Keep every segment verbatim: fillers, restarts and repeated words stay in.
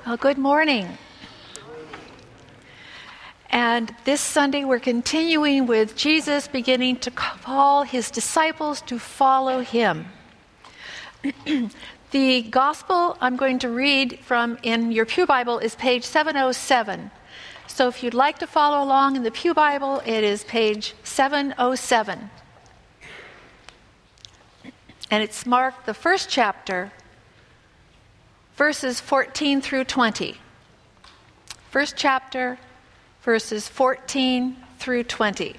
Well, good morning. And this Sunday we're continuing with Jesus beginning to call his disciples to follow him. The gospel I'm going to read from in your Pew Bible is page seven oh seven. So if you'd like to follow along in the Pew Bible, it is page seven oh seven. And it's marked the first chapter, verses fourteen through twenty. First chapter, verses fourteen through twenty.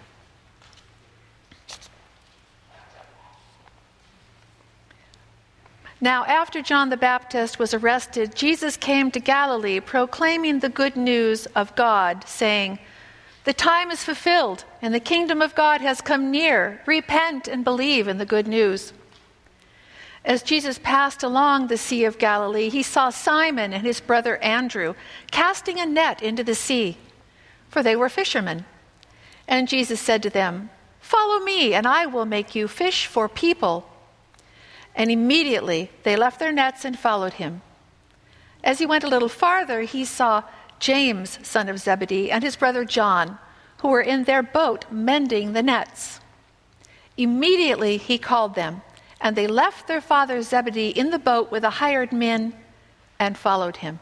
Now, after John the Baptist was arrested, Jesus came to Galilee, proclaiming the good news of God, saying, "The time is fulfilled, and the kingdom of God has come near. Repent and believe in the good news." As Jesus passed along the Sea of Galilee, he saw Simon and his brother Andrew casting a net into the sea, for they were fishermen. And Jesus said to them, "Follow me, and I will make you fish for people." And immediately they left their nets and followed him. As he went a little farther, he saw James, son of Zebedee, and his brother John, who were in their boat mending the nets. Immediately he called them, and they left their father Zebedee in the boat with the hired men and followed him.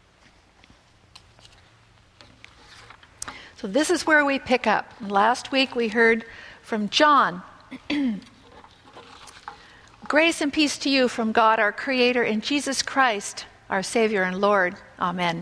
So this is where we pick up. Last week we heard from John. Grace and peace to you from God, our Creator, and Jesus Christ, our Savior and Lord. Amen.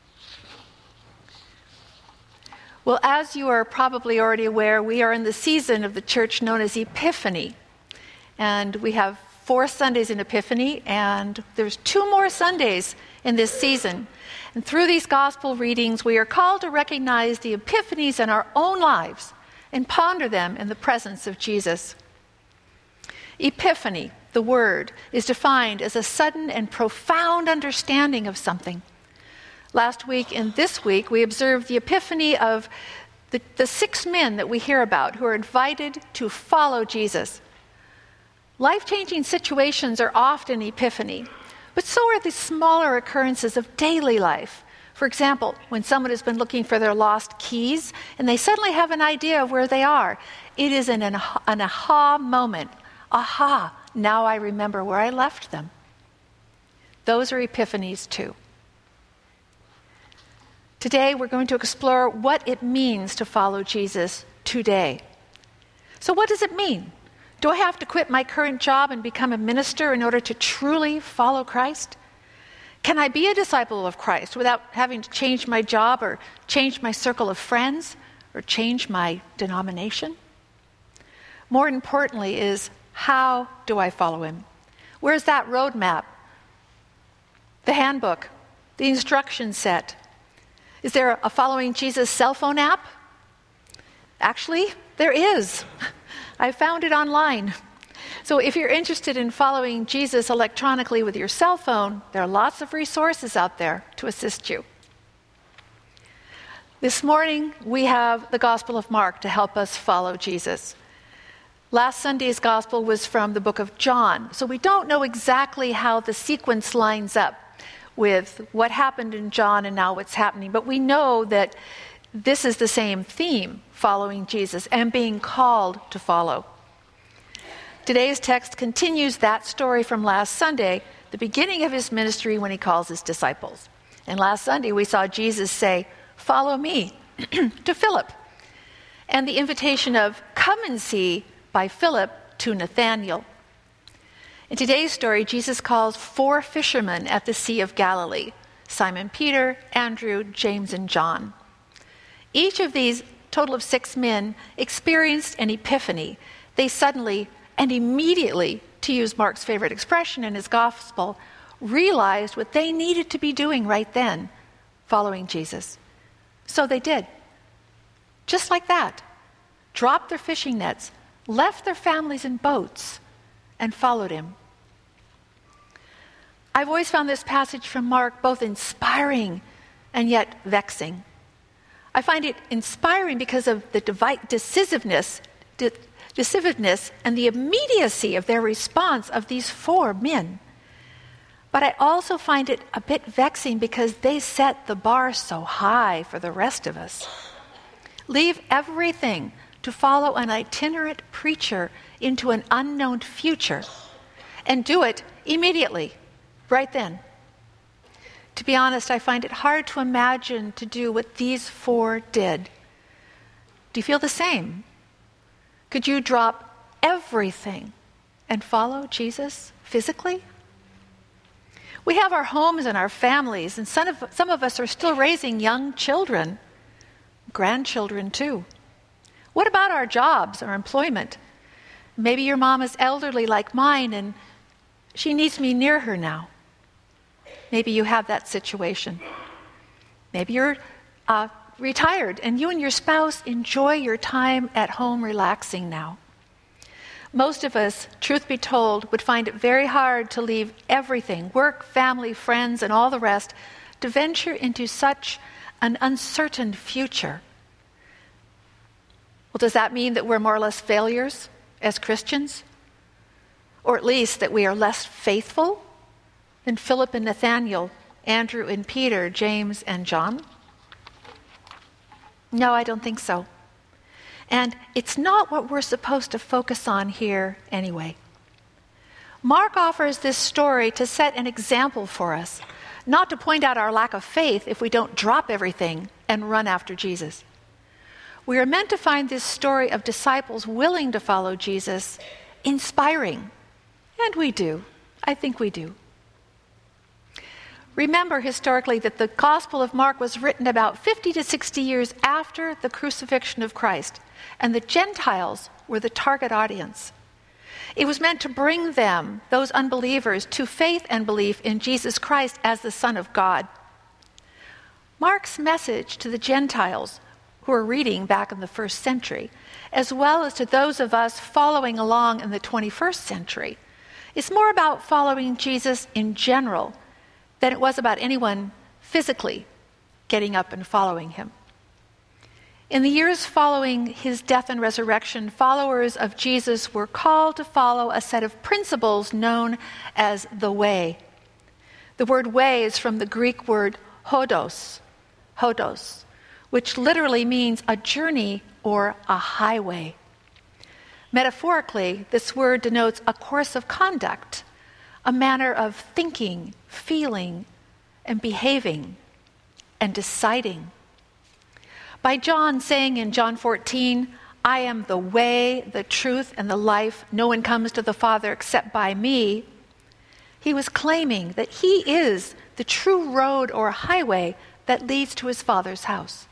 Well, as you are probably already aware, we are in the season of the church known as Epiphany. And we have four Sundays in Epiphany, and there's two more Sundays in this season. And through these gospel readings, we are called to recognize the epiphanies in our own lives and ponder them in the presence of Jesus. Epiphany, the word, is defined as a sudden and profound understanding of something. Last week and this week, we observed the epiphany of the, the six men that we hear about who are invited to follow Jesus. Life-changing situations are often epiphany, but so are the smaller occurrences of daily life. For example, when someone has been looking for their lost keys and they suddenly have an idea of where they are, it is an, an aha moment. Aha, now I remember where I left them. Those are epiphanies too. Today we're going to explore what it means to follow Jesus today. So what does it mean? Do I have to quit my current job and become a minister in order to truly follow Christ? Can I be a disciple of Christ without having to change my job or change my circle of friends or change my denomination? More importantly is, how do I follow him? Where's that roadmap? The handbook? The instruction set? Is there a Following Jesus cell phone app? Actually, there is. I found it online. So if you're interested in following Jesus electronically with your cell phone, there are lots of resources out there to assist you. This morning, we have the Gospel of Mark to help us follow Jesus. Last Sunday's Gospel was from the book of John, so we don't know exactly how the sequence lines up with what happened in John and now what's happening, but we know that this is the same theme, following Jesus and being called to follow. Today's text continues that story from last Sunday, the beginning of his ministry when he calls his disciples. And last Sunday we saw Jesus say, "Follow me," to Philip, and the invitation of "Come and see" by Philip to Nathanael. In today's story, Jesus calls four fishermen at the Sea of Galilee: Simon Peter, Andrew, James, and John. Each of these total of six men experienced an epiphany. They suddenly and immediately, to use Mark's favorite expression in his gospel, realized what they needed to be doing right then, following Jesus. So they did. Just like that. Dropped their fishing nets, left their families in boats, and followed him. I've always found this passage from Mark both inspiring and yet vexing. I find it inspiring because of the decisiveness, de- decisiveness and the immediacy of their response of these four men. But I also find it a bit vexing because they set the bar so high for the rest of us. Leave everything to follow an itinerant preacher into an unknown future, and do it immediately, right then. To be honest, I find it hard to imagine to do what these four did. Do you feel the same? Could you drop everything and follow Jesus physically? We have our homes and our families, and some of, some of us are still raising young children, grandchildren too. What about our jobs, our employment? Maybe your mom is elderly like mine and she needs me near her now. Maybe you have that situation. Maybe you're uh, retired and you and your spouse enjoy your time at home relaxing now. Most of us, truth be told, would find it very hard to leave everything, work, family, friends, and all the rest, to venture into such an uncertain future. Well, does that mean that we're more or less failures as Christians? Or at least that we are less faithful than Philip and Nathaniel, Andrew and Peter, James and John? No, I don't think so. And it's not what we're supposed to focus on here anyway. Mark offers this story to set an example for us, not to point out our lack of faith if we don't drop everything and run after Jesus. We are meant to find this story of disciples willing to follow Jesus inspiring. And we do. I think we do. Remember historically that the Gospel of Mark was written about fifty to sixty years after the crucifixion of Christ, and the Gentiles were the target audience. It was meant to bring them, those unbelievers, to faith and belief in Jesus Christ as the Son of God. Mark's message to the Gentiles who are reading back in the first century, as well as to those of us following along in the twenty-first century, is more about following Jesus in general than it was about anyone physically getting up and following him. In the years following his death and resurrection, followers of Jesus were called to follow a set of principles known as the way. The word way is from the Greek word hodos, hodos, which literally means a journey or a highway. Metaphorically, this word denotes a course of conduct, a manner of thinking, feeling, and behaving, and deciding. By John saying in John fourteen, "I am the way, the truth, and the life. No one comes to the Father except by me," he was claiming that he is the true road or highway that leads to his Father's house.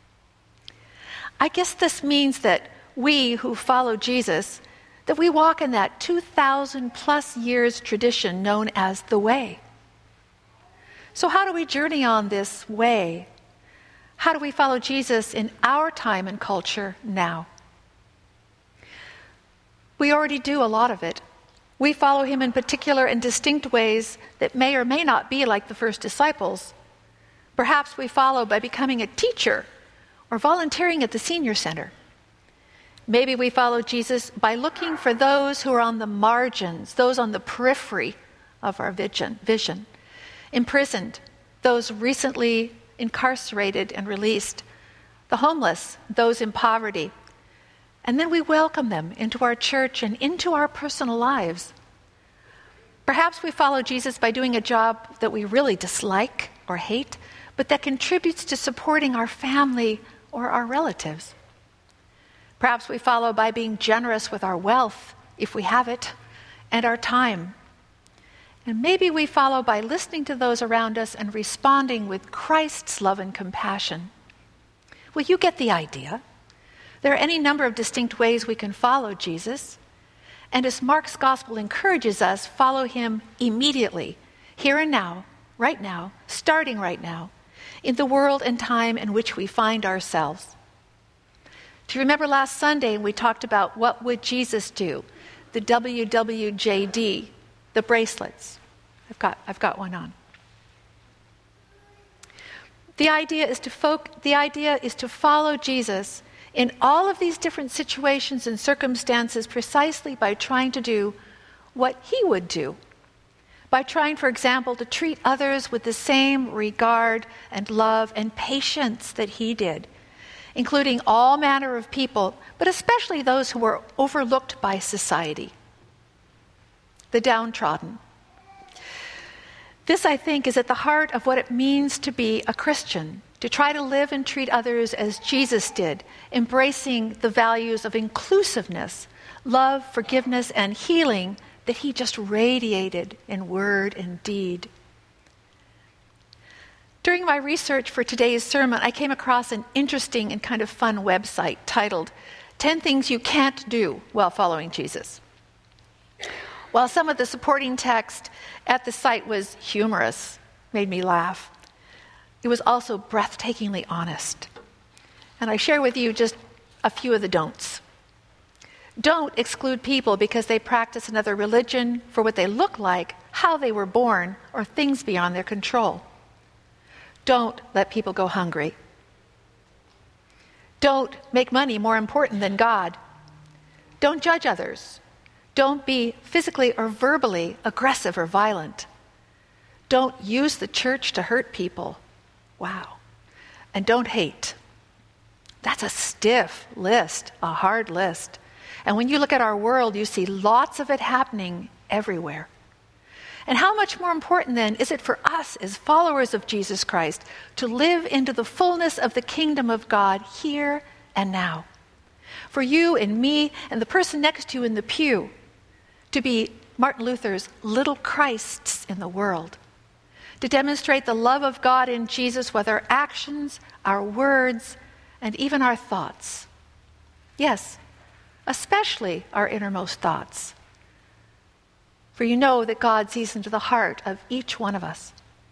I guess this means that we who follow Jesus, that we walk in that two thousand plus years tradition known as the way. So how do we journey on this way? How do we follow Jesus in our time and culture now? We already do a lot of it. We follow him in particular and distinct ways that may or may not be like the first disciples. Perhaps we follow by becoming a teacher or volunteering at the senior center. Maybe we follow Jesus by looking for those who are on the margins, those on the periphery of our vision, vision. Imprisoned, those recently incarcerated and released, the homeless, those in poverty. And then we welcome them into our church and into our personal lives. Perhaps we follow Jesus by doing a job that we really dislike or hate, but that contributes to supporting our family or our relatives. Perhaps we follow by being generous with our wealth, if we have it, and our time. And maybe we follow by listening to those around us and responding with Christ's love and compassion. Well, you get the idea. There are any number of distinct ways we can follow Jesus. And as Mark's gospel encourages us, follow him immediately, here and now, right now, starting right now, in the world and time in which we find ourselves. Do you remember last Sunday we talked about what would Jesus do? The W W J D, the bracelets. I've got, I've got one on. The idea is to folk, the idea is to follow Jesus in all of these different situations and circumstances precisely by trying to do what he would do. by trying, for example, to treat others with the same regard and love and patience that he did, including all manner of people, but especially those who were overlooked by society, the downtrodden. This, I think, is at the heart of what it means to be a Christian, to try to live and treat others as Jesus did, embracing the values of inclusiveness, love, forgiveness, and healing that he just radiated in word and deed. During my research for today's sermon, I came across an interesting and kind of fun website titled ten Things You Can't Do While Following Jesus. While some of the supporting text at the site was humorous, made me laugh, it was also breathtakingly honest. And I share with you just a few of the don'ts. Don't exclude people because they practice another religion for what they look like, how they were born, or things beyond their control. Don't let people go hungry. Don't make money more important than God. Don't judge others. Don't be physically or verbally aggressive or violent. Don't use the church to hurt people. Wow. And don't hate. That's a stiff list, a hard list. And when you look at our world, you see lots of it happening everywhere. And how much more important then is it for us as followers of Jesus Christ to live into the fullness of the kingdom of God here and now? For you and me and the person next to you in the pew to be Martin Luther's little Christs in the world, to demonstrate the love of God in Jesus with our actions, our words, and even our thoughts. Yes, especially our innermost thoughts. For you know that God sees into the heart of each one of us.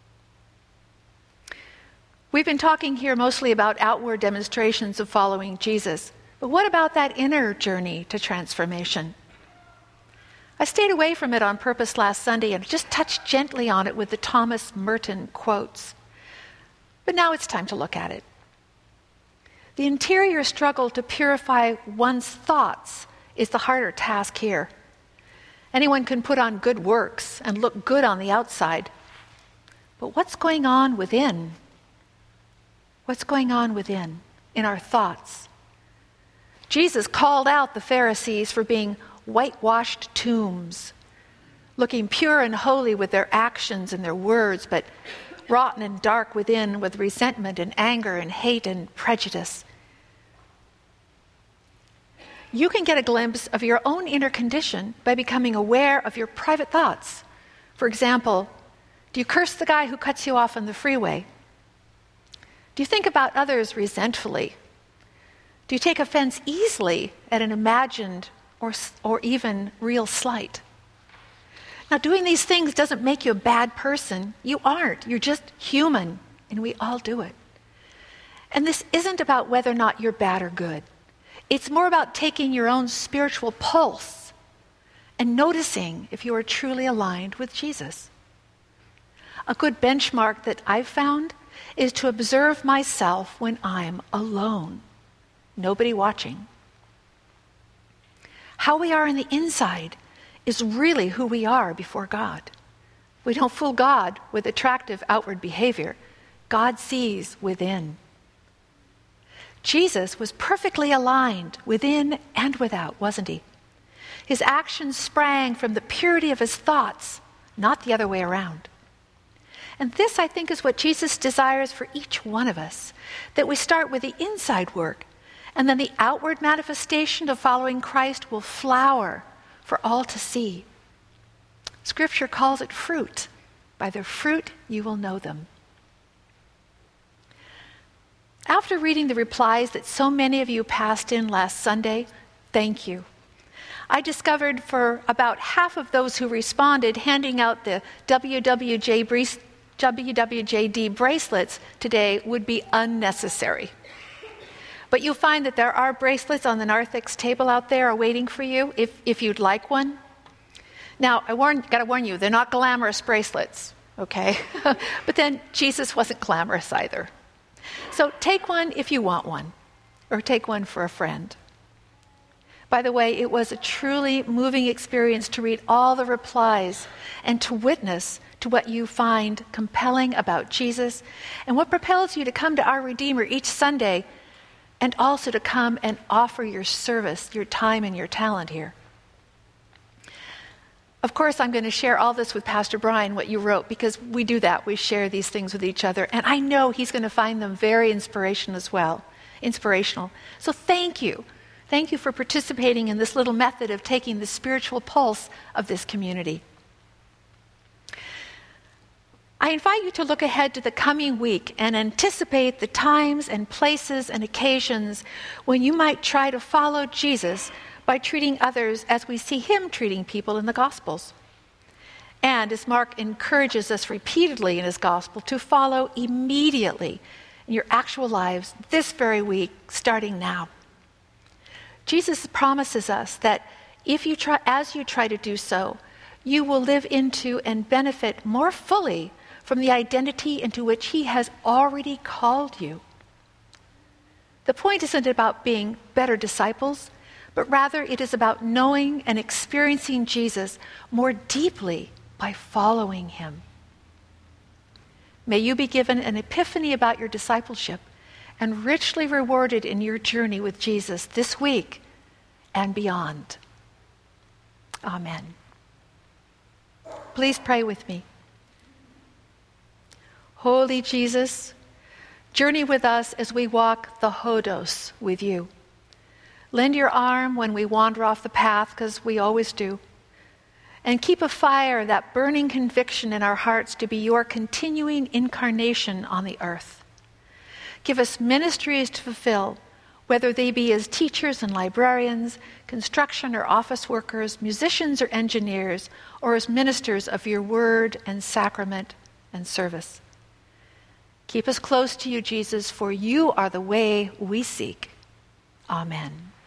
We've been talking here mostly about outward demonstrations of following Jesus, but what about that inner journey to transformation? I stayed away from it on purpose last Sunday and just touched gently on it with the Thomas Merton quotes. But now it's time to look at it. The interior struggle to purify one's thoughts is the harder task here. Anyone can put on good works and look good on the outside. But what's going on within? What's going on within, in our thoughts? Jesus called out the Pharisees for being whitewashed tombs, looking pure and holy with their actions and their words, but rotten and dark within with resentment and anger and hate and prejudice. You can get a glimpse of your own inner condition by becoming aware of your private thoughts. For example, do you curse the guy who cuts you off on the freeway? Do you think about others resentfully? Do you take offense easily at an imagined or, or even real slight? Now, doing these things doesn't make you a bad person. You aren't. You're just human, and we all do it. And this isn't about whether or not you're bad or good. It's more about taking your own spiritual pulse and noticing if you are truly aligned with Jesus. A good benchmark that I've found is to observe myself when I'm alone, nobody watching. How we are on the inside is really who we are before God. We don't fool God with attractive outward behavior. God sees within. Jesus was perfectly aligned within and without, wasn't he? His actions sprang from the purity of his thoughts, not the other way around. And this, I think, is what Jesus desires for each one of us, that we start with the inside work, and then the outward manifestation of following Christ will flower for all to see. Scripture calls it fruit. By their fruit you will know them. After reading the replies that so many of you passed in last Sunday, thank you. I discovered for about half of those who responded, handing out the W W J D bracelets today would be unnecessary. But you'll find that there are bracelets on the narthex table out there awaiting for you if, if you'd like one. Now, I warn, gotta warn you, they're not glamorous bracelets, okay? But then Jesus wasn't glamorous either. So take one if you want one, or take one for a friend. By the way, it was a truly moving experience to read all the replies and to witness to what you find compelling about Jesus and what propels you to come to our Redeemer each Sunday and also to come and offer your service, your time, and your talent here. Of course, I'm going to share all this with Pastor Brian, what you wrote, because we do that. We share these things with each other, and I know he's going to find them very inspirational as well. Inspirational. So thank you. Thank you for participating in this little method of taking the spiritual pulse of this community. I invite you to look ahead to the coming week and anticipate the times and places and occasions when you might try to follow Jesus by treating others as we see him treating people in the Gospels. And as Mark encourages us repeatedly in his Gospel, to follow immediately in your actual lives this very week, starting now. Jesus promises us that if you try, as you try to do so, you will live into and benefit more fully from the identity into which he has already called you. The point isn't about being better disciples, but rather it is about knowing and experiencing Jesus more deeply by following him. May you be given an epiphany about your discipleship and richly rewarded in your journey with Jesus this week and beyond. Amen. Please pray with me. Holy Jesus, journey with us as we walk the Hodos with you. Lend your arm when we wander off the path, because we always do. And keep a fire, that burning conviction in our hearts to be your continuing incarnation on the earth. Give us ministries to fulfill, whether they be as teachers and librarians, construction or office workers, musicians or engineers, or as ministers of your word and sacrament and service. Keep us close to you, Jesus, for you are the way we seek. Amen.